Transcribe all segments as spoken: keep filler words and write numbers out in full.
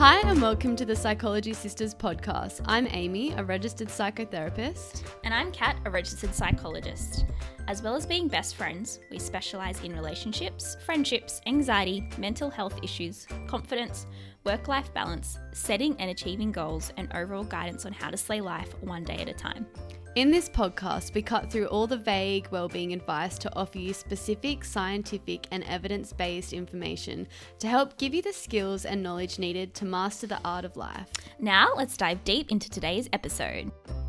Hi and welcome to the Psychology Sisters podcast. I'm Amy, a registered psychotherapist. And I'm Kat, a registered psychologist. As well as being best friends, we specialise in relationships, friendships, anxiety, mental health issues, confidence, work-life balance, setting and achieving goals, and overall guidance on how to slay life one day at a time. In this podcast, we cut through all the vague wellbeing advice to offer you specific, scientific and evidence-based information to help give you the skills and knowledge needed to master the art of life. Now, let's dive deep into today's episode.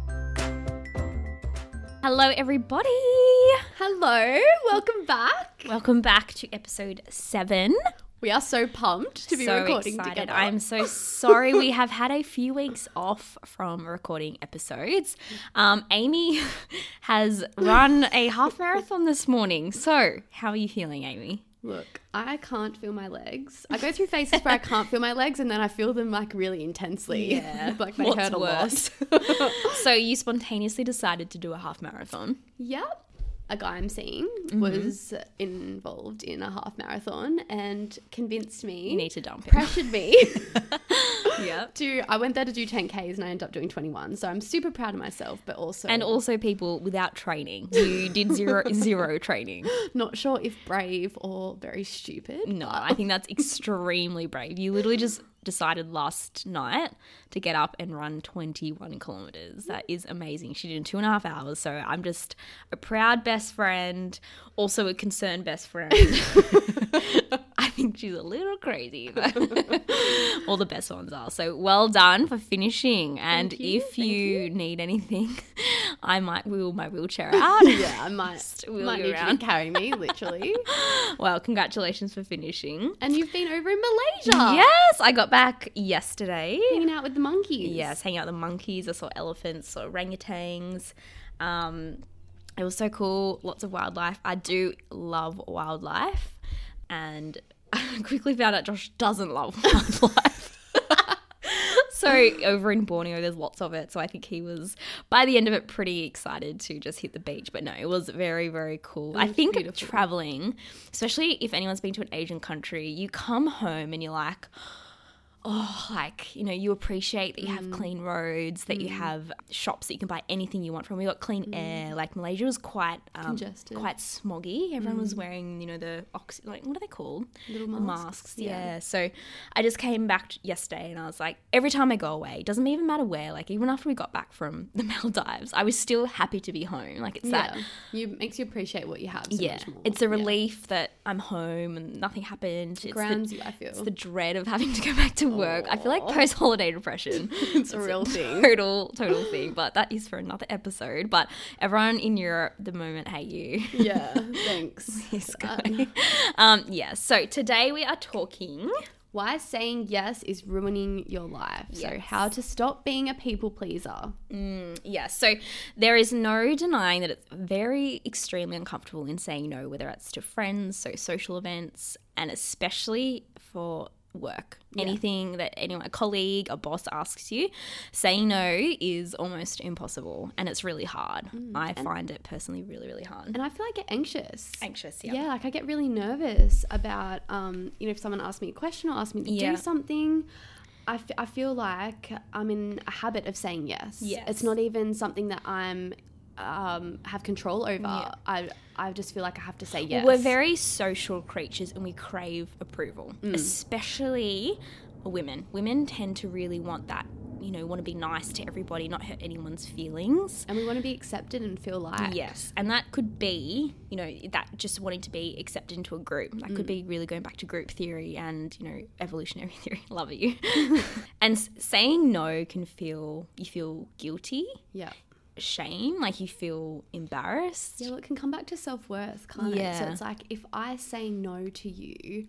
Hello, everybody. Hello, welcome back. Welcome back to episode seven. We are so pumped to be so recording excited. together. I'm so sorry we have had a few weeks off from recording episodes. Um, Amy has run a half marathon this morning. So how are you feeling, Amy? Look, I can't feel my legs. I go through phases where I can't feel my legs and then I feel them like really intensely. Yeah. like they What's hurt a worse? lot. So you spontaneously decided to do a half marathon. Yep. A guy I'm seeing Mm-hmm. was involved in a half marathon and convinced me. You need to dump him. Pressured me. Yep. to, I went there to do ten Ks and I ended up doing twenty-one. So I'm super proud of myself, but also. And also people without training. You did zero zero training. Not sure if brave or very stupid. No, I think that's extremely brave. You literally just decided last night to get up and run twenty-one kilometers. That is amazing. She did in two and a half hours. So I'm just a proud best friend, also a concerned best friend. I think she's a little crazy, but all the best ones are. So well done for finishing. And Thank you, if thank you, you. need anything, I might wheel my wheelchair out. Yeah, I might, Just wheel might you need around. you to carry me, literally. Well, congratulations for finishing. And you've been over in Malaysia. Yes, I got back yesterday. Hanging out with the monkeys. Yes, hanging out with the monkeys. I saw elephants, saw orangutans. Um, it was so cool. Lots of wildlife. I do love wildlife. And I quickly found out Josh doesn't love wildlife. So over in Borneo, there's lots of it. So I think he was, by the end of it, pretty excited to just hit the beach. But no, it was very, very cool. I was think beautiful. traveling, especially if anyone's been to an Asian country, you come home and you're like, oh, like, you know, you appreciate that you have clean roads, that you have shops that you can buy anything you want from. We got clean air. Like Malaysia was quite um, Congested. quite smoggy. Everyone was wearing, you know, the oxy, like what are they called? Little The masks. masks. Yeah. Yeah. So I just came back yesterday and I was like, every time I go away, it doesn't even matter where. Like even after we got back from the Maldives, I was still happy to be home. Like it's Yeah. that. You makes you appreciate what you have so Yeah, much more. it's a Yeah. relief that I'm home and nothing happened. It's Grounds the, you, I feel. It's the dread of having to go back to work. I feel like post-holiday depression. It's a real thing. Total, total thing. But that is for another episode. But everyone in Europe at the moment, hey you. Yeah, thanks. This for that. guy. Um, yeah, so today we are talking... Why saying yes is ruining your life. So Yes. how to stop being a people pleaser. Yeah, so there is no denying that it's very extremely uncomfortable in saying no, whether it's to friends, so social events, and especially for work. Anything that anyone, a colleague, a boss asks you, saying no is almost impossible, and it's really hard. I find it personally really, really hard. And I feel like I get anxious. Anxious, yeah. Yeah, like I get really nervous about, um, you know, if someone asks me a question or asks me to Yeah. do something, I, f- I feel like I'm in a habit of saying yes. Yes. It's not even something that I'm um, have control over. Yeah. I I just feel like I have to say yes. We're very social creatures and we crave approval, Mm. especially women. Women tend to really want that, you know, want to be nice to everybody, not hurt anyone's feelings. and we want to be accepted and feel like. Yes, and that could be, you know, that just wanting to be accepted into a group. That could be really going back to group theory and, you know, evolutionary theory. Love you. And s- saying no can feel, you feel guilty, Yeah. shame, like you feel embarrassed. Yeah, well, it can come back to self-worth, can't it? So Yeah. it's like if I say no to you,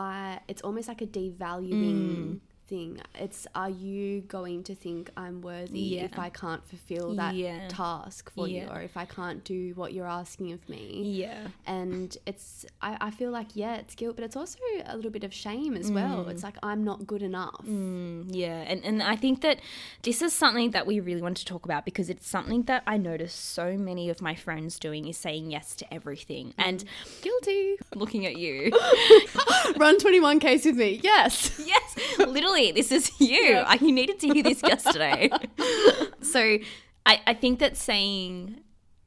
I it's almost like a devaluing thing. It's, are you going to think I'm worthy Yeah. if I can't fulfill that Yeah. task for you, Yeah. or if I can't do what you're asking of me? Yeah. And it's, I, I feel like, yeah, it's guilt, but it's also a little bit of shame as well. It's like, I'm not good enough. Mm, yeah, and, and I think that this is something that we really want to talk about because it's something that I notice so many of my friends doing is saying yes to everything. And Guilty. looking at you. Run twenty-one Ks with me. Yes. Yes, Literally, this is you. Yeah. Like, you needed to hear this yesterday. So I, I think that saying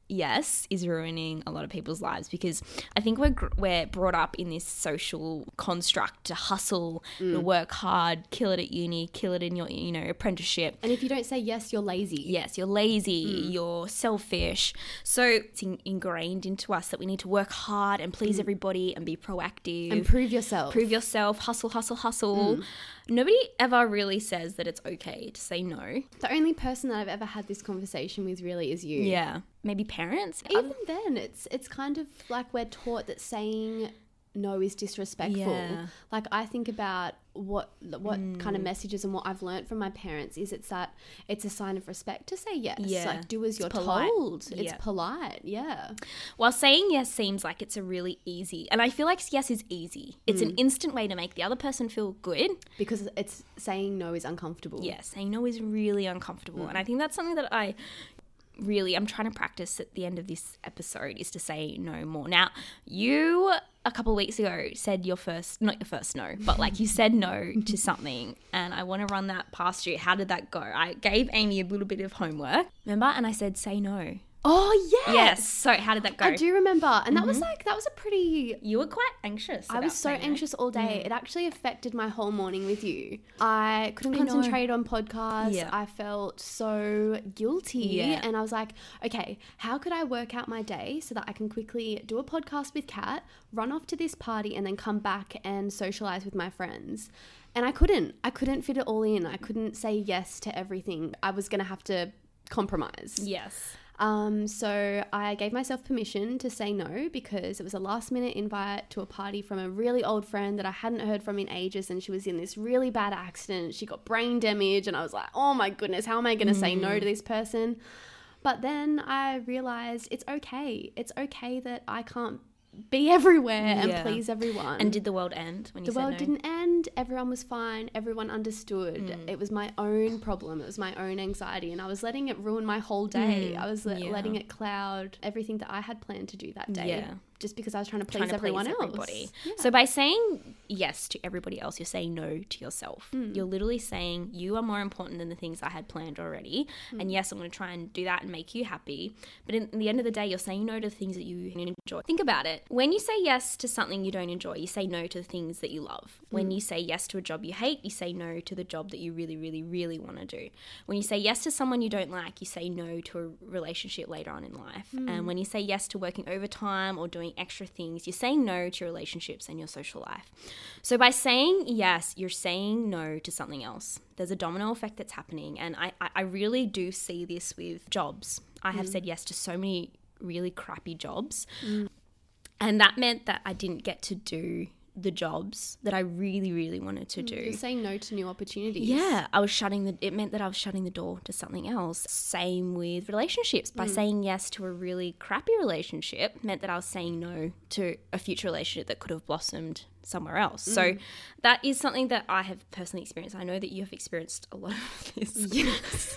yes is ruining a lot of people's lives, because I think we're gr- we're brought up in this social construct to hustle, Mm. to work hard, kill it at uni, kill it in your, you know, apprenticeship. And if you don't say yes, you're lazy. Yes, you're lazy, Mm. you're selfish. So it's in- ingrained into us that we need to work hard and please everybody and be proactive. Mm. And prove yourself. Prove yourself, hustle, hustle, hustle. Mm. Nobody ever really says that it's okay to say no. The only person that I've ever had this conversation with really is you. Yeah. Maybe parents. Even then, it's it's kind of like we're taught that saying no is disrespectful. Yeah. Like, I think about what what mm. kind of messages and what I've learned from my parents is it's that it's a sign of respect to say yes. Yeah. Like, do as It's you're polite. told. Yeah. It's polite. Yeah. While saying yes seems like it's a really easy, and I feel like yes is easy. It's Mm. an instant way to make the other person feel good. Because it's saying no is uncomfortable. Yes, saying no is really uncomfortable. Mm. And I think that's something that I really, I'm trying to practice at the end of this episode, is to say no more. Now, you a couple of weeks ago said your first, not your first no, but like you said no to something, and I want to run that past you. How did that go? I gave Amy a little bit of homework, remember? And I said, say no. Oh, yes. Yes. So how did that go? I do remember. And Mm-hmm. that was like, that was a pretty... You were quite anxious. I was so anxious all day. Mm. It actually affected my whole morning with you. I couldn't I know. concentrate on podcasts. Yeah. I felt so guilty. Yeah. And I was like, okay, how could I work out my day so that I can quickly do a podcast with Kat, run off to this party, and then come back and socialize with my friends? And I couldn't. I couldn't fit it all in. I couldn't say yes to everything. I was going to have to compromise. Yes. Um, so I gave myself permission to say no, because it was a last minute invite to a party from a really old friend that I hadn't heard from in ages, and she was in this really bad accident. She got brain damage, and I was like, oh my goodness, how am I going to mm. say no to this person? But then I realized it's okay. It's okay that I can't be everywhere and Yeah. please everyone. And did the world end when you The said world no? didn't end. Everyone was fine. Everyone understood. Mm. It was my own problem. It was my own anxiety, and I was letting it ruin my whole day. Mm. I was le- Yeah. letting it cloud everything that I had planned to do that day. Yeah. Just because I was trying to please Trying to everyone please else. everybody. Yeah. So by saying yes to everybody else, you're saying no to yourself. Mm. You're literally saying you are more important than the things I had planned already. Mm. And yes, I'm going to try and do that and make you happy. But in, in the end of the day, you're saying no to the things that you enjoy. Think about it. When you say yes to something you don't enjoy, you say no to the things that you love. When Mm. you say yes to a job you hate, you say no to the job that you really, really, really want to do. When you say yes to someone you don't like, you say no to a relationship later on in life. Mm. And when you say yes to working overtime or doing extra things, you're saying no to your relationships and your social life. So by saying yes, you're saying no to something else. There's a domino effect that's happening. And I, I really do see this with jobs. I have Mm. said yes to so many really crappy jobs. Mm. And that meant that I didn't get to do the jobs that I really, really wanted to do. You're saying no to new opportunities. Yeah, I was shutting the, it meant that I was shutting the door to something else. Same with relationships. By Mm. saying yes to a really crappy relationship meant that I was saying no to a future relationship that could have blossomed somewhere else. Mm. So that is something that I have personally experienced. I know that you have experienced a lot of this. Yes.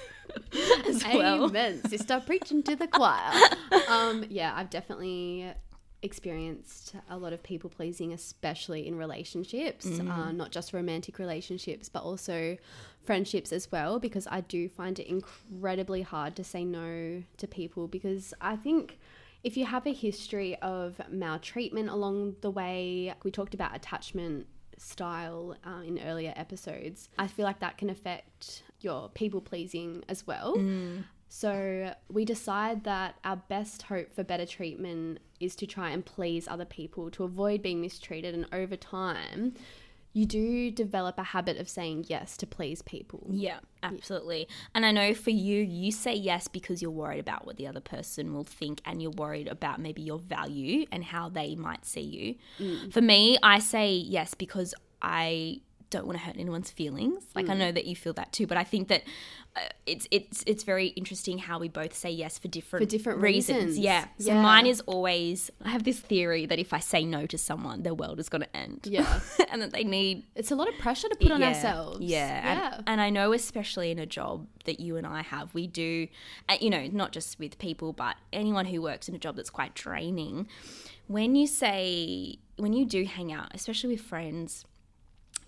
as well. Amen. Sister preaching to the choir. Um, yeah, I've definitely experienced a lot of people pleasing, especially in relationships, Mm. uh, not just romantic relationships, but also friendships as well, because I do find it incredibly hard to say no to people, because I think if you have a history of maltreatment along the way, we talked about attachment style uh, in earlier episodes, I feel like that can affect your people pleasing as well. Mm. So we decide that our best hope for better treatment is to try and please other people to avoid being mistreated. And over time, you do develop a habit of saying yes to please people. Yeah, absolutely. And I know for you, you say yes because you're worried about what the other person will think, and you're worried about maybe your value and how they might see you. Mm. For me, I say yes because I don't want to hurt anyone's feelings. Like, Mm. I know that you feel that too, but I think that uh, it's it's it's very interesting how we both say yes for different For different reasons. reasons. Yeah. So Yeah. mine is always, I have this theory that if I say no to someone, their world is going to end. Yeah. And that they need It's a lot of pressure to put on yeah, ourselves. Yeah. Yeah. And, and I know, especially in a job that you and I have, we do, uh, you know, not just with people, but anyone who works in a job that's quite draining. When you say, when you do hang out, especially with friends,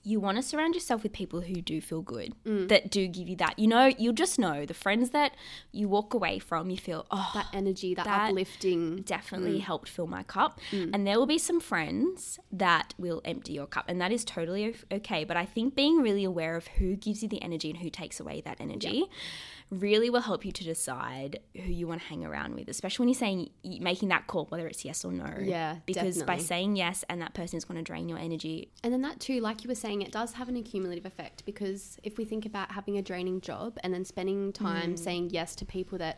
you want to surround yourself with people who do feel good, mm. that do give you that. You know, you'll just know the friends that you walk away from, you feel, oh, that energy, that, that uplifting. Definitely mm. helped fill my cup. Mm. And there will be some friends that will empty your cup, and that is totally okay. But I think being really aware of who gives you the energy and who takes away that energy yep. really will help you to decide who you want to hang around with, especially when you're saying, making that call, whether it's yes or no. Yeah, because definitely. by saying yes and that person is going to drain your energy. And then that too, like you were saying, it does have an accumulative effect, because if we think about having a draining job and then spending time mm. saying yes to people that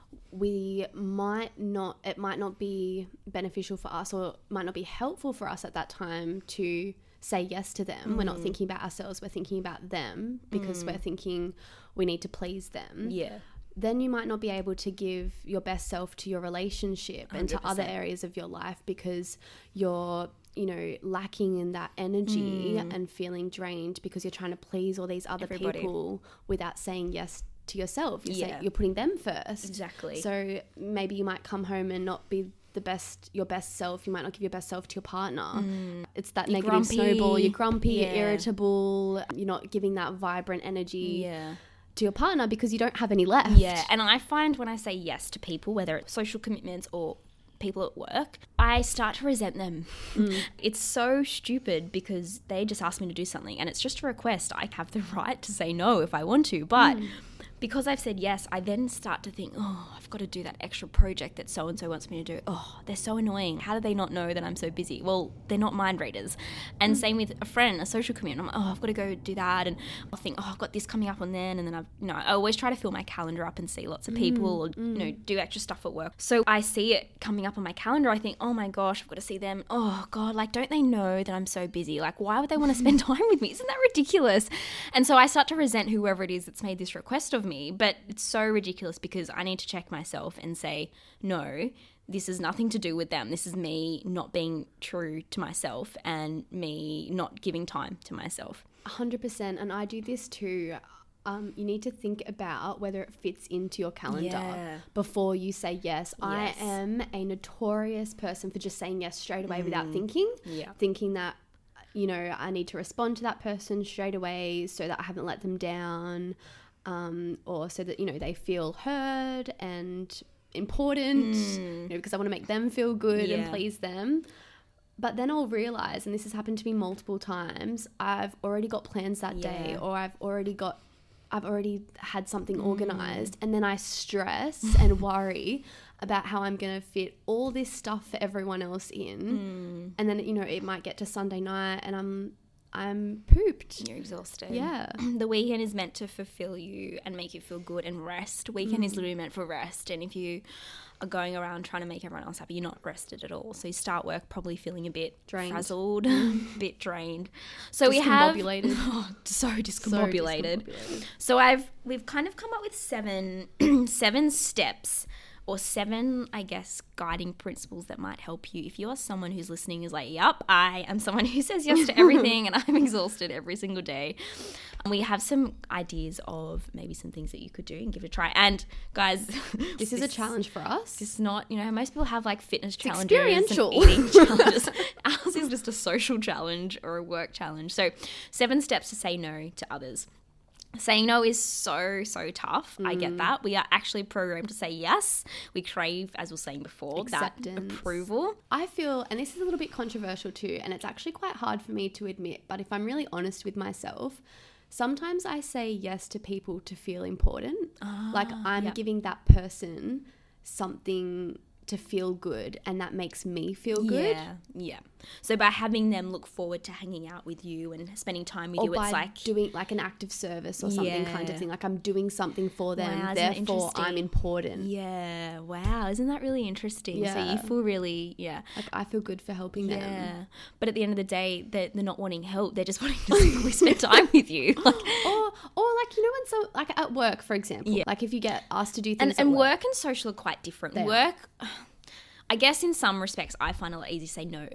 we might not, it might not be beneficial for us or might not be helpful for us at that time to say yes to them. Mm. We're not thinking about ourselves, we're thinking about them because mm. we're thinking we need to please them. Yeah. Then you might not be able to give your best self to your relationship one hundred percent. And to other areas of your life because you're, you know, lacking in that energy mm. and feeling drained because you're trying to please all these other Everybody. people without saying yes to yourself. You're, yeah. saying, you're putting them first. Exactly. So maybe you might come home and not be the best, your best self. You might not give your best self to your partner. Mm. It's that you're negative grumpy. snowball. You're grumpy, yeah. you're irritable. You're not giving that vibrant energy. Yeah. to your partner because you don't have any left. Yeah, and I find when I say yes to people, whether it's social commitments or people at work, I start to resent them. Mm. It's so stupid because they just asked me to do something and it's just a request. I have the right to say no if I want to, but mm. because I've said yes, I then start to think, oh, I've got to do that extra project that so-and-so wants me to do. Oh, they're so annoying. How do they not know that I'm so busy? Well, they're not mind readers. And mm. same with a friend, a social commitment. I'm like, oh, I've got to go do that. And I'll think, oh, I've got this coming up on then. And then I've, you know, I always try to fill my calendar up and see lots of people mm. or, mm. you know, do extra stuff at work. So I see it coming up on my calendar. I think, oh my gosh, I've got to see them. Oh God, like, don't they know that I'm so busy? Like, why would they want to spend time with me? Isn't that ridiculous? And so I start to resent whoever it is that's made this request of me. But it's so ridiculous because I need to check myself and say, no, this has nothing to do with them. This is me not being true to myself and me not giving time to myself. one hundred percent. And I do this too. Um, you need to think about whether it fits into your calendar yeah. before you say yes. yes. I am a notorious person for just saying yes straight away mm. without thinking, yeah. thinking that, you know, I need to respond to that person straight away so that I haven't let them down. Um, or so that, you know, they feel heard and important, mm. you know, because I want to make them feel good yeah. and please them. But then I'll realize, and this has happened to me multiple times, I've already got plans that yeah. day, or I've already got, I've already had something mm. organized, and then I stress and worry about how I'm going to fit all this stuff for everyone else in. Mm. And then, you know, it might get to Sunday night and I'm, I'm pooped. You're exhausted. Yeah. The weekend is meant to fulfill you and make you feel good and rest. Weekend mm. is literally meant for rest. And if you are going around trying to make everyone else happy, you're not rested at all. So you start work probably feeling a bit drained. frazzled, a bit drained. So we have oh, so discombobulated. So discombobulated. So I've we've kind of come up with seven seven steps. Or seven, I guess, guiding principles that might help you. If you're someone who's listening is like, yup, I am someone who says yes to everything and I'm exhausted every single day. And we have some ideas of maybe some things that you could do and give it a try. And guys, this is this, a challenge for us. It's not, you know, most people have like fitness it's challenges experiential. and eating challenges. Ours is just a social challenge or a work challenge. So seven steps to say no to others. Saying no is so, so tough. Mm. I get that. We are actually programmed to say yes. We crave, as we were saying before, acceptance. That approval. I feel, and this is a little bit controversial too, and it's actually quite hard for me to admit, but if I'm really honest with myself, sometimes I say yes to people to feel important. Oh, like I'm yep. giving that person something to feel good and that makes me feel good. Yeah, yeah. So by having them look forward to hanging out with you and spending time with or you, by it's like doing like an act of service or something yeah. kind of thing. Like I'm doing something for them, wow, therefore I'm important. Yeah, wow. Isn't that really interesting? Yeah. So you feel really, yeah. Like I feel good for helping yeah. them. Yeah. But at the end of the day, they're, they're not wanting help. They're just wanting to simply spend time with you. Like, or, or like, you know, when so like at work, for example, yeah. like if you get asked to do things and, and work, work and social are quite different. They work... Are. I guess in some respects, I find it a lot easier to say no at,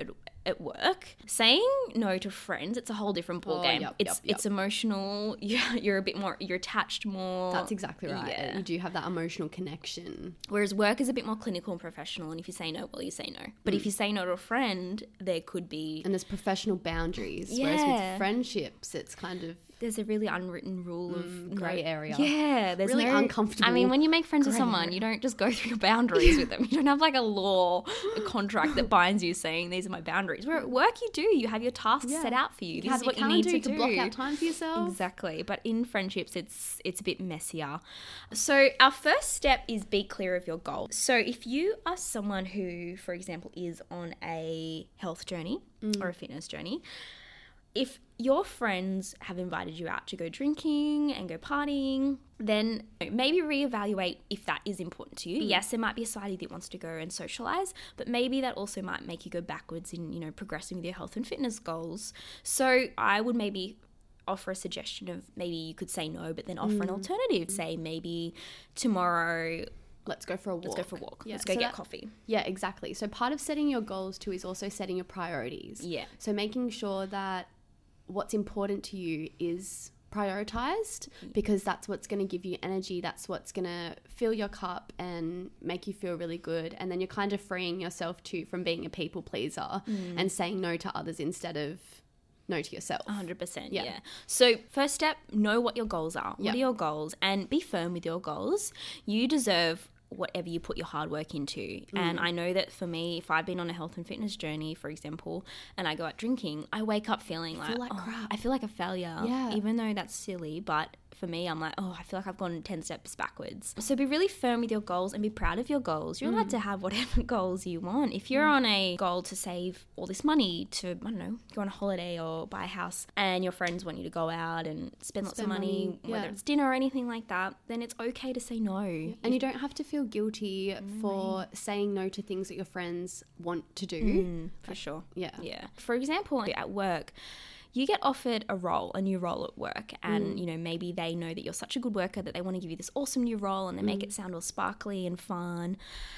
at work, saying no to friends, it's a whole different ballgame. Oh, yep, it's yep, yep. it's emotional. You're, you're a bit more, you're attached more. That's exactly right. Yeah. You do have that emotional connection. Whereas work is a bit more clinical and professional, and if you say no, well, you say no. But mm. if you say no to a friend, there could be... And there's professional boundaries. Yeah. Whereas with friendships, it's kind of... There's a really unwritten rule of... Mm, grey no, area. Yeah. There's really no, uncomfortable. I mean, when you make friends with grey someone, area. you don't just go through your boundaries with them. You don't have like a law, a contract that binds you saying these are my boundaries. Where at work you do. You have your tasks Yeah. set out for you. You This have is your what you need to, to do. block out time for yourself. Exactly. But in friendships, it's it's a bit messier. So our first step is be clear of your goal. So if you are someone who, for example, is on a health journey mm. or a fitness journey, if your friends have invited you out to go drinking and go partying, then maybe reevaluate if that is important to you. Mm. Yes, there might be a side that wants to go and socialize, but maybe that also might make you go backwards in, you know, progressing with your health and fitness goals. So I would maybe offer a suggestion of maybe you could say no, but then offer mm. an alternative. Say maybe tomorrow... Let's go for a walk. Let's go for a walk. Yeah. Let's go so get that, coffee. Yeah, exactly. So part of setting your goals too is also setting your priorities. Yeah. So making sure that what's important to you is prioritized, because that's what's going to give you energy. That's what's going to fill your cup and make you feel really good. And then you're kind of freeing yourself too from being a people pleaser mm. and saying no to others instead of no to yourself. one hundred percent, yeah. yeah. So first step, know what your goals are. What yeah. are your goals? And be firm with your goals. You deserve whatever you put your hard work into. Mm. And I know that for me, if I've been on a health and fitness journey, for example, and I go out drinking, I wake up feeling like, like oh, crap. I feel like a failure. Yeah. Even though that's silly, but for me, I'm like, oh, I feel like I've gone ten steps backwards. So be really firm with your goals and be proud of your goals. You're mm. allowed to have whatever goals you want. If you're mm. on a goal to save all this money to, I don't know, go on a holiday or buy a house, and your friends want you to go out and spend lots spend of money, money. whether Yeah. it's dinner or anything like that, then it's okay to say no. And if, you don't have to feel guilty mm. for saying no to things that your friends want to do. Mm, for like, sure. Yeah. Yeah. For example, at work, you get offered a role, a new role at work, and, mm. you know, maybe they know that you're such a good worker that they want to give you this awesome new role and they mm. make it sound all sparkly and fun.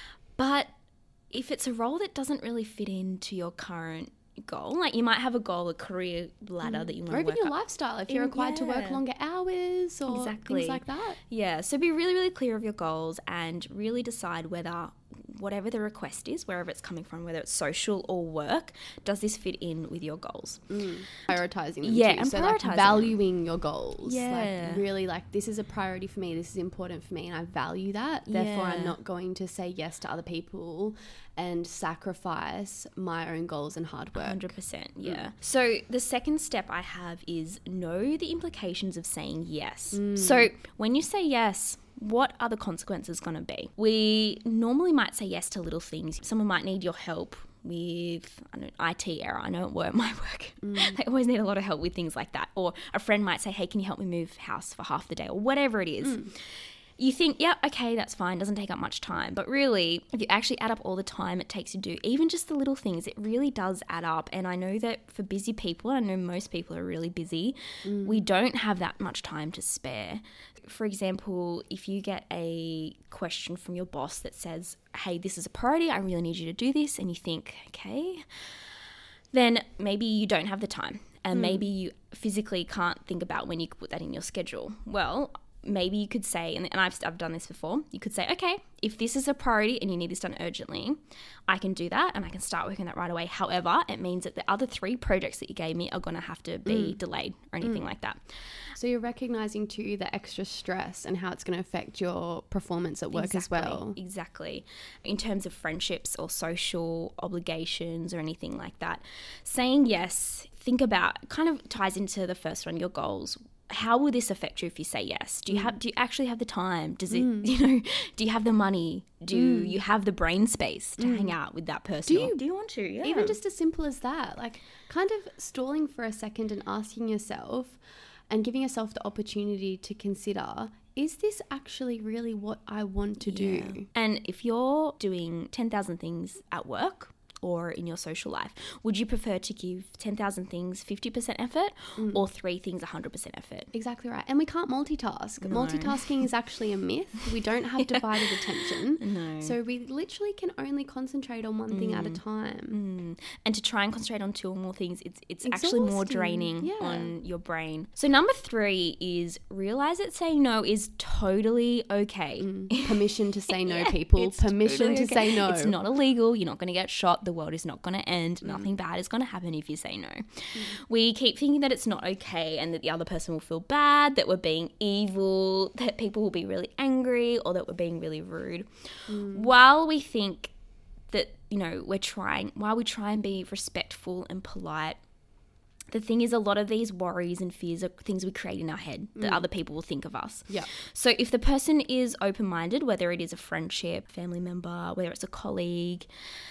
But if it's a role that doesn't really fit into your current goal, like you might have a goal, a career ladder mm. that you want or to even work your up. lifestyle, if you're In, required yeah. to work longer hours or exactly. things like that. Yeah, so be really, really clear of your goals and really decide whether whatever the request is, wherever it's coming from, whether it's social or work, does this fit in with your goals? Mm. Prioritizing them yeah, too. and so prioritizing like valuing your goals. Yeah. Like really like, this is a priority for me, this is important for me, and I value that. Therefore, yeah. I'm not going to say yes to other people and sacrifice my own goals and hard work. one hundred percent, yeah. Mm. So the second step I have is know the implications of saying yes. Mm. So when you say yes, what are the consequences going to be? We normally might say yes to little things. Someone might need your help with I don't know, I T error. I know at work, my work, mm. they always need a lot of help with things like that. Or a friend might say, hey, can you help me move house for half the day? Or whatever it is. Mm. You think, yeah, okay, that's fine, doesn't take up much time. But really, if you actually add up all the time it takes to do, even just the little things, it really does add up. And I know that for busy people, I know most people are really busy, mm. we don't have that much time to spare. For example, if you get a question from your boss that says, hey, this is a priority, I really need you to do this, and you think, okay, then maybe you don't have the time. And mm. maybe you physically can't think about when you could put that in your schedule. Well, maybe you could say, and I've, I've done this before, you could say, okay, if this is a priority and you need this done urgently, I can do that and I can start working that right away. However, it means that the other three projects that you gave me are going to have to be mm. delayed or anything mm. like that. So you're recognizing too the extra stress and how it's going to affect your performance at work exactly, as well. Exactly. In terms of friendships or social obligations or anything like that, saying yes, think about, kind of ties into the first one, your goals. How will this affect you if you say yes? Do you have? Do you actually have the time? Does it? Mm. You know? Do you have the money? Do mm. you have the brain space to mm. hang out with that person? Do you? Do you want to? Yeah. Even just as simple as that, like kind of stalling for a second and asking yourself, and giving yourself the opportunity to consider: is this actually really what I want to yeah. do? And if you're doing ten thousand things at work, or in your social life? Would you prefer to give ten thousand things fifty percent effort mm. or three things one hundred percent effort? Exactly right. And we can't multitask. No. Multitasking is actually a myth. We don't have yeah. divided attention. No. So we literally can only concentrate on one mm. thing at a time. Mm. And to try and concentrate on two or more things, it's it's actually more draining yeah. on your brain. So number three is realize that saying no is totally okay. Mm. Permission to say no, yeah, people. Permission totally to okay. say no. It's not illegal. You're not going to get shot. The world is not going to end. Mm. Nothing bad is going to happen if you say no. Mm. We keep thinking that it's not okay and that the other person will feel bad, that we're being evil, that people will be really angry, or that we're being really rude. Mm. While we think that, you know, we're trying, while we try and be respectful and polite, the thing is, a lot of these worries and fears are things we create in our head that mm. other people will think of us. Yeah. So if the person is open-minded, whether it is a friendship, family member, whether it's a colleague,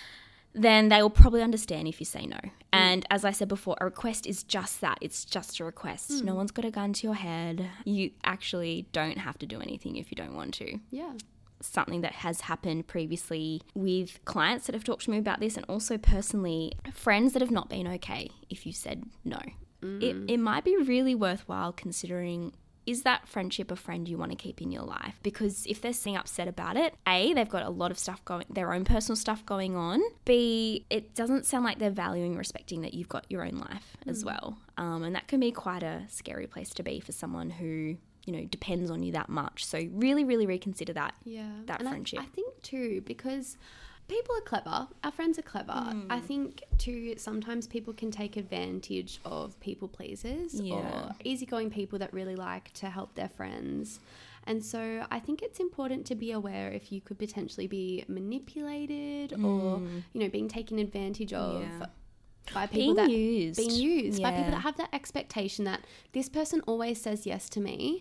then they will probably understand if you say no. Mm. And as I said before, a request is just that. It's just a request. Mm. No one's got a gun to your head. You actually don't have to do anything if you don't want to. Yeah. Something that has happened previously with clients that have talked to me about this, and also personally friends that have not been okay if you said no. Mm. It, it might be really worthwhile considering, is that friendship a friend you want to keep in your life? Because if they're sitting upset about it, A, they've got a lot of stuff going, their own personal stuff going on. B, it doesn't sound like they're valuing and respecting that you've got your own life mm. as well. Um, and that can be quite a scary place to be for someone who, you know, depends on you that much. So really, really reconsider that, yeah. that and friendship. I, I think too, because people are clever. Our friends are clever. Mm. I think too, sometimes people can take advantage of people pleasers yeah. or easygoing people that really like to help their friends. And so I think it's important to be aware if you could potentially be manipulated mm. or, you know, being taken advantage of. Yeah. By people being that used. being used yeah. by people that have that expectation that this person always says yes to me,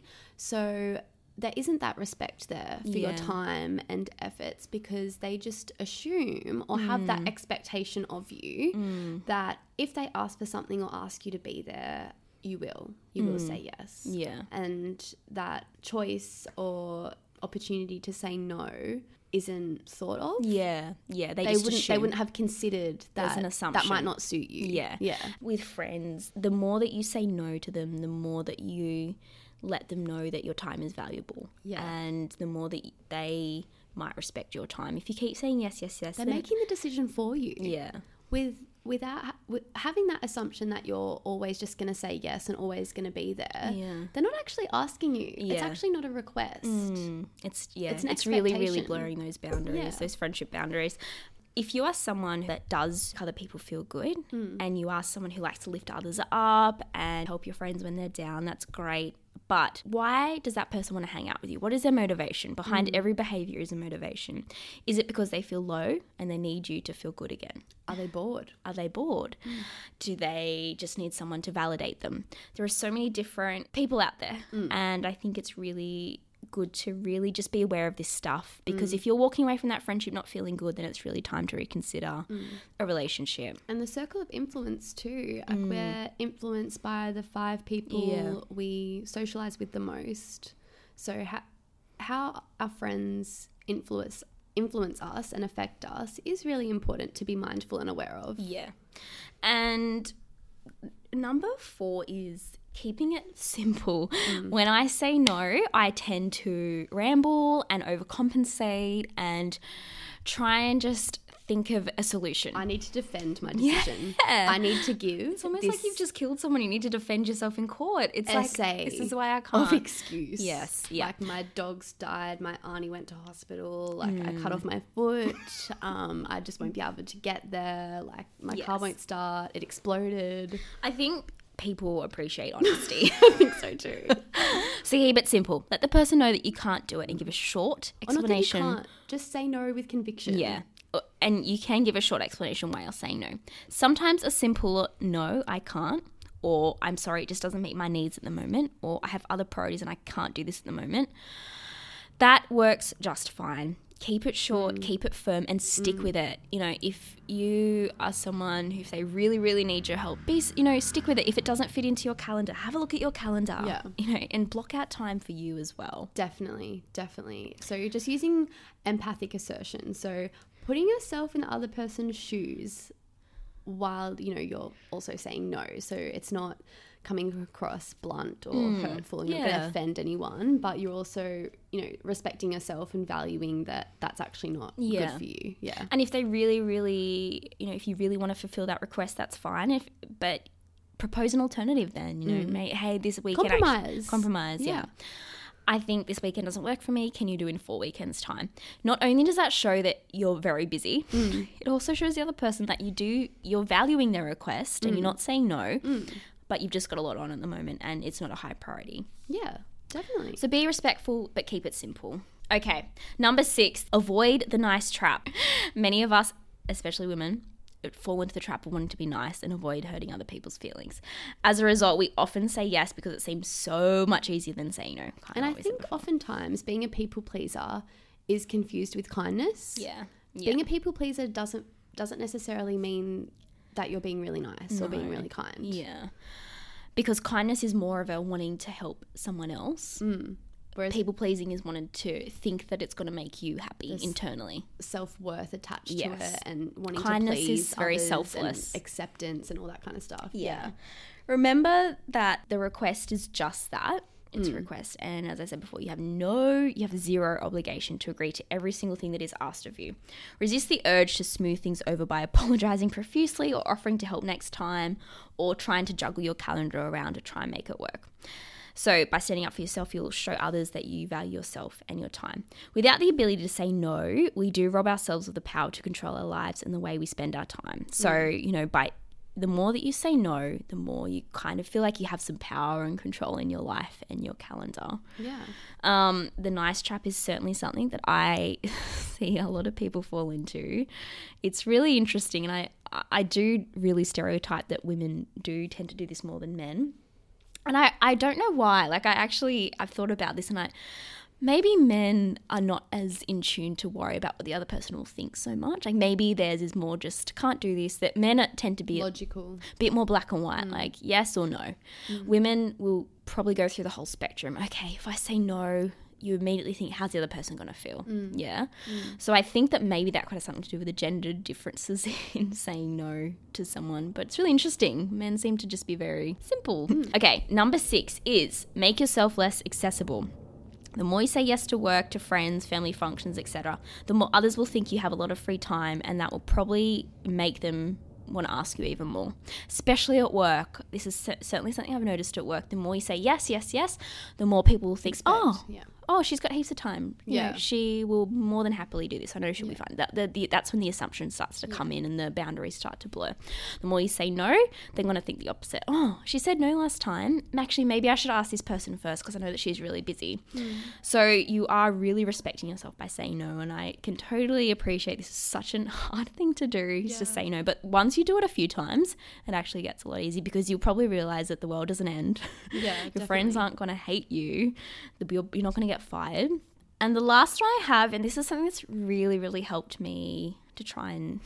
so there isn't that respect there for yeah. your time and efforts, because they just assume or mm. have that expectation of you mm. that if they ask for something or ask you to be there, you will you mm. will say yes. Yeah. And that choice or opportunity to say no isn't thought of. Yeah, yeah. They, they just wouldn't. assume. They wouldn't have considered that. An assumption that might not suit you. Yeah, yeah. With friends, the more that you say no to them, the more that you let them know that your time is valuable. Yeah, and the more that they might respect your time. If you keep saying yes, yes, yes, they're making the decision for you. Yeah. With without with having that assumption that you're always just going to say yes and always going to be there, yeah. they're not actually asking you. Yeah. It's actually not a request. Mm. It's yeah, it's, an it's really, really blurring those boundaries, yeah. those friendship boundaries. If you are someone that does other people feel good mm. and you are someone who likes to lift others up and help your friends when they're down, that's great. But why does that person want to hang out with you? What is their motivation? Behind mm. every behaviour is a motivation. Is it because they feel low and they need you to feel good again? Are they bored? Are they bored? Mm. Do they just need someone to validate them? There are so many different people out there mm. and I think it's really good to really just be aware of this stuff, because mm. if you're walking away from that friendship not feeling good, then it's really time to reconsider mm. a relationship. And the circle of influence too. Like mm. we're influenced by the five people yeah. we socialize with the most. So ha- how our friends influence influence us and affect us is really important to be mindful and aware of. Yeah. And number four is keeping it simple. Mm. When I say no, I tend to ramble and overcompensate and try and just think of a solution. I need to defend my decision. Yeah. I need to give. It's almost like you've just killed someone. You need to defend yourself in court. It's essay like, this is why I can't. Of excuse. Yes. Yeah. Like my dogs died. My auntie went to hospital. Like mm. I cut off my foot. um, I just won't be able to get there. Like my yes. car won't start. It exploded. I think people appreciate honesty. I think so too. So keep it simple. Let the person know that you can't do it and give a short explanation. Or not that you can't. Just say no with conviction. Yeah. And you can give a short explanation why you're saying no. Sometimes a simple no, I can't, or I'm sorry, it just doesn't meet my needs at the moment, or I have other priorities and I can't do this at the moment. That works just fine. Keep it short, mm. keep it firm, and stick mm. with it. You know, if you are someone who, if they really, really need your help, be, you know, stick with it. If it doesn't fit into your calendar, have a look at your calendar. Yeah. You know, and block out time for you as well. Definitely, definitely. So you're just using empathic assertion. So putting yourself in the other person's shoes while, you know, you're also saying no. So it's not coming across blunt or mm, hurtful and yeah. you're going to offend anyone, but you're also, you know, respecting yourself and valuing that that's actually not yeah. good for you. Yeah. And if they really, really, you know, if you really want to fulfill that request, that's fine. If But propose an alternative then, you know, mm. mate, hey, this weekend. Compromise. Actually, compromise, yeah. yeah. I think this weekend doesn't work for me. Can you do in four weekends' time? Not only does that show that you're very busy, mm. it also shows the other person that you do, you're valuing their request mm. and you're not saying no, mm. but you've just got a lot on at the moment and it's not a high priority. Yeah, definitely. So be respectful, but keep it simple. Okay, number six, avoid the nice trap. Many of us, especially women, fall into the trap of wanting to be nice and avoid hurting other people's feelings. As a result, we often say yes because it seems so much easier than saying no. And I think oftentimes being a people pleaser is confused with kindness. Yeah. yeah. Being a people pleaser doesn't doesn't necessarily mean that you're being really nice no. or being really kind. Yeah. Because kindness is more of a wanting to help someone else. Mm. Whereas people pleasing is wanted to think that it's going to make you happy internally. Self-worth attached yes. to it and wanting Kindness to please is very others selfless. And acceptance and all that kind of stuff. Yeah. yeah. Remember that the request is just that. It's Mm. a request. And as I said before, you have no, you have zero obligation to agree to every single thing that is asked of you. Resist the urge to smooth things over by apologizing profusely or offering to help next time or trying to juggle your calendar around to try and make it work. So by standing up for yourself, you'll show others that you value yourself and your time. Without the ability to say no, we do rob ourselves of the power to control our lives and the way we spend our time. So, mm. you know, by the more that you say no, the more you kind of feel like you have some power and control in your life and your calendar. Yeah. Um, the nice trap is certainly something that I see a lot of people fall into. It's really interesting, and I, I do really stereotype that women do tend to do this more than men. And I, I don't know why. Like I actually, I've thought about this and I, maybe men are not as in tune to worry about what the other person will think so much. Like maybe theirs is more just can't do this. That men are, tend to be logical, a bit more black and white, mm. like yes or no. Mm. Women will probably go through the whole spectrum. Okay, if I say no, you immediately think, how's the other person going to feel? Mm. Yeah. Mm. So I think that maybe that could have something to do with the gender differences in saying no to someone. But it's really interesting. Men seem to just be very simple. Mm. Okay, number six is make yourself less accessible. The more you say yes to work, to friends, family functions, et cetera, the more others will think you have a lot of free time, and that will probably make them want to ask you even more, especially at work. This is certainly something I've noticed at work. The more you say yes, yes, yes, the more people will think, Expect, oh, yeah. oh, she's got heaps of time. You yeah. know, she will more than happily do this. I know she'll yeah. be fine. That, the, the, that's when the assumption starts to yeah. come in and the boundaries start to blur. The more you say no, they're going to think the opposite. Oh, she said no last time. Actually, maybe I should ask this person first because I know that she's really busy. Mm. So you are really respecting yourself by saying no, and I can totally appreciate this is such a hard thing to do, is yeah. to say no. But once you do it a few times, it actually gets a lot easier because you'll probably realize that the world doesn't end. Yeah, Your definitely. Friends aren't going to hate you. You're not going to get fired. And the last one I have, and this is something that's really, really helped me to try and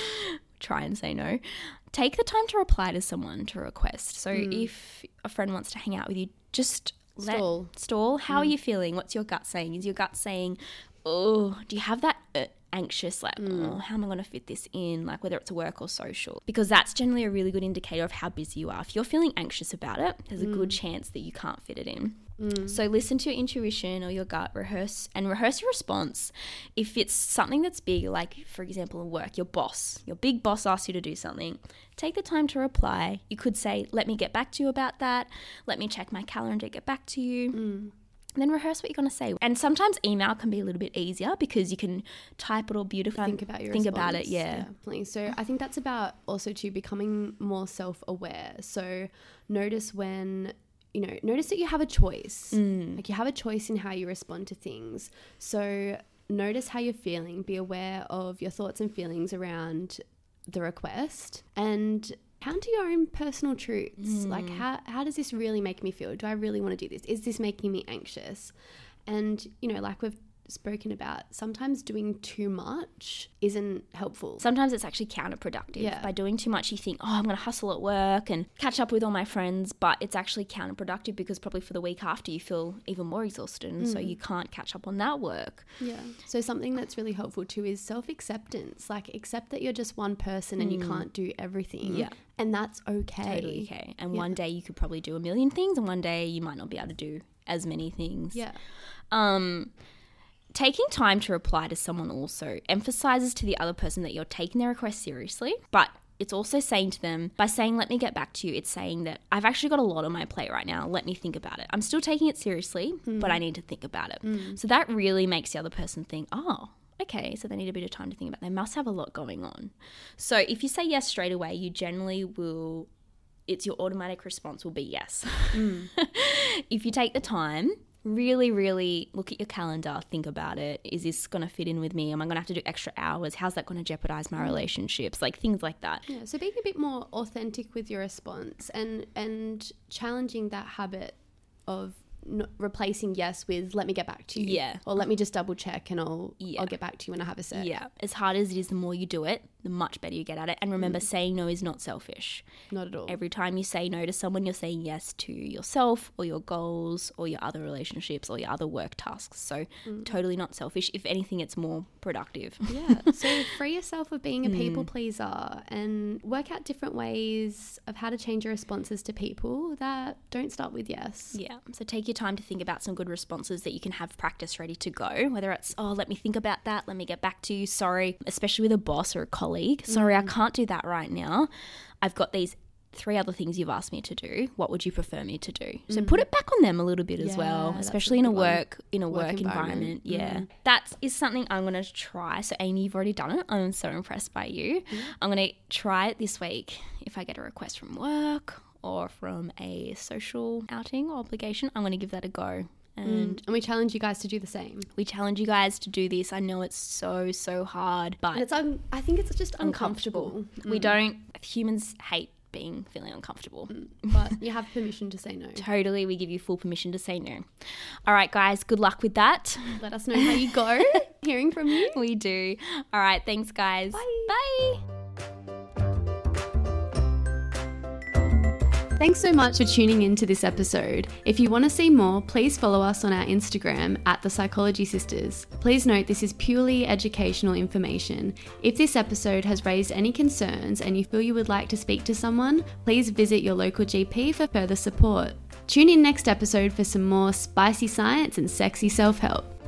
try and say no, take the time to reply to someone to request. So mm. if a friend wants to hang out with you, just stall. Let, stall. How mm. are you feeling? What's your gut saying? Is your gut saying, oh, do you have that uh, anxious, like, mm. oh, how am I going to fit this in? Like whether it's work or social, because that's generally a really good indicator of how busy you are. If you're feeling anxious about it, there's mm. a good chance that you can't fit it in. Mm. So listen to your intuition or your gut, rehearse and rehearse your response. If it's something that's big, like for example, in work, your boss, your big boss asks you to do something, take the time to reply. You could say, let me get back to you about that. Let me check my calendar, get back to you. Mm. And then rehearse what you're going to say. And sometimes email can be a little bit easier because you can type it all beautifully. Think about your Think response. about it, yeah. Definitely. So I think that's about also too becoming more self-aware. So notice when, you know, notice that you have a choice. Mm. Like you have a choice in how you respond to things. So notice how you're feeling. Be aware of your thoughts and feelings around the request and counter your own personal truths. Mm. Like how, how does this really make me feel? Do I really want to do this? Is this making me anxious? And, you know, like we've spoken about, sometimes doing too much isn't helpful. Sometimes it's actually counterproductive. Yeah. By doing too much, you think, oh, I'm going to hustle at work and catch up with all my friends, but it's actually counterproductive because probably for the week after you feel even more exhausted, and mm. so you can't catch up on that work. Yeah. So something that's really helpful too is self-acceptance. Like, accept that you're just one person and mm. you can't do everything. Yeah. And that's okay. Totally okay. And yeah. one day you could probably do a million things, and one day you might not be able to do as many things. Yeah. Um, taking time to reply to someone also emphasizes to the other person that you're taking their request seriously, but it's also saying to them, by saying, let me get back to you, it's saying that I've actually got a lot on my plate right now. Let me think about it. I'm still taking it seriously, mm. but I need to think about it. Mm. So that really makes the other person think, oh, okay, so they need a bit of time to think about it. They must have a lot going on. So if you say yes straight away, you generally will, it's your automatic response will be yes. Mm. If you take the time, really, really look at your calendar, think about it. Is this going to fit in with me? Am I going to have to do extra hours? How's that going to jeopardize my relationships? Like things like that. Yeah, so being a bit more authentic with your response and, and challenging that habit of N- replacing yes with let me get back to you, yeah, or let me just double check and I'll yeah. I'll get back to you when I have a sec. Yeah, as hard as it is, the more you do it, the much better you get at it. And remember, mm. saying no is not selfish. Not at all. Every time you say no to someone, you're saying yes to yourself or your goals or your other relationships or your other work tasks. So mm. totally not selfish. If anything, it's more productive. Yeah. So free yourself of being a people mm. pleaser and work out different ways of how to change your responses to people that don't start with yes. Yeah. So take your time to think about some good responses that you can have practice ready to go, whether it's, oh, let me think about that, let me get back to you, sorry, especially with a boss or a colleague, sorry, mm. I can't do that right now. I've got these three other things you've asked me to do. What would you prefer me to do? So mm. put it back on them a little bit yeah, as well, especially a in a work one. in a work, work environment. environment. Yeah. Mm. That is something I'm going to try. So Amy, you've already done it. I'm so impressed by you. Mm. I'm going to try it this week. If I get a request from work or from a social outing or obligation, I'm going to give that a go. And, mm. and we challenge you guys to do the same. We challenge you guys to do this. I know it's so, so hard, but and it's un- I think it's just uncomfortable. uncomfortable. Mm. We don't, humans hate being feeling uncomfortable. Mm. But you have permission to say no. Totally, we give you full permission to say no. All right, guys, good luck with that. Let us know how you go. Hearing from you. We do. All right, thanks, guys. Bye. Bye. Thanks so much for tuning in to this episode. If you want to see more, please follow us on our Instagram at The Psychology Sisters. Please note this is purely educational information. If this episode has raised any concerns and you feel you would like to speak to someone, please visit your local G P for further support. Tune in next episode for some more spicy science and sexy self-help.